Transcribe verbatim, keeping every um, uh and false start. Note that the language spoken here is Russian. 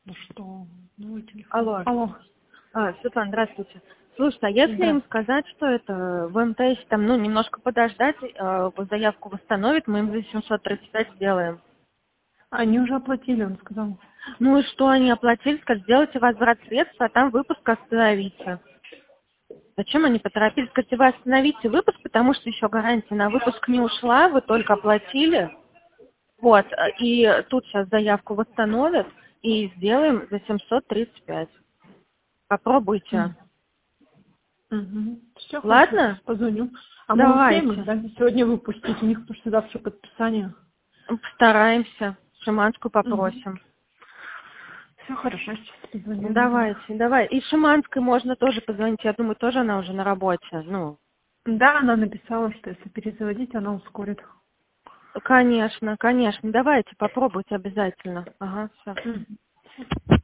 Ну что? Ну, телефон. Алло. Алло. А, Светлана, здравствуйте. Слушай, а если Да. им сказать, что это в МТС там, ну, немножко подождать, э, заявку восстановит, мы им за семьсот тридцать пять сделаем. Они уже оплатили, он сказал. Ну и что они оплатили? Сказать, сделайте возврат средств, а там выпуск остановите. Зачем они поторопились? Сказать, вы остановите выпуск, потому что еще гарантия на выпуск не ушла, вы только оплатили. Вот, и тут сейчас заявку восстановят и сделаем за семьсот тридцать пять. Попробуйте. Угу. Все, хорошо, Ладно? позвоню. А мы успеем их, Давайте. да, сегодня выпустить? У них потому что завтра подписание. Постараемся. Шиманскую Угу. попросим. Все хорошо, сейчас позвоню. Давайте, давай. И Шиманской можно тоже позвонить. Я думаю, тоже она уже на работе. Ну, Да, она написала, что если перезаводить, она ускорит. конечно, конечно. Давайте, попробуйте обязательно. Ага, все. Мгм.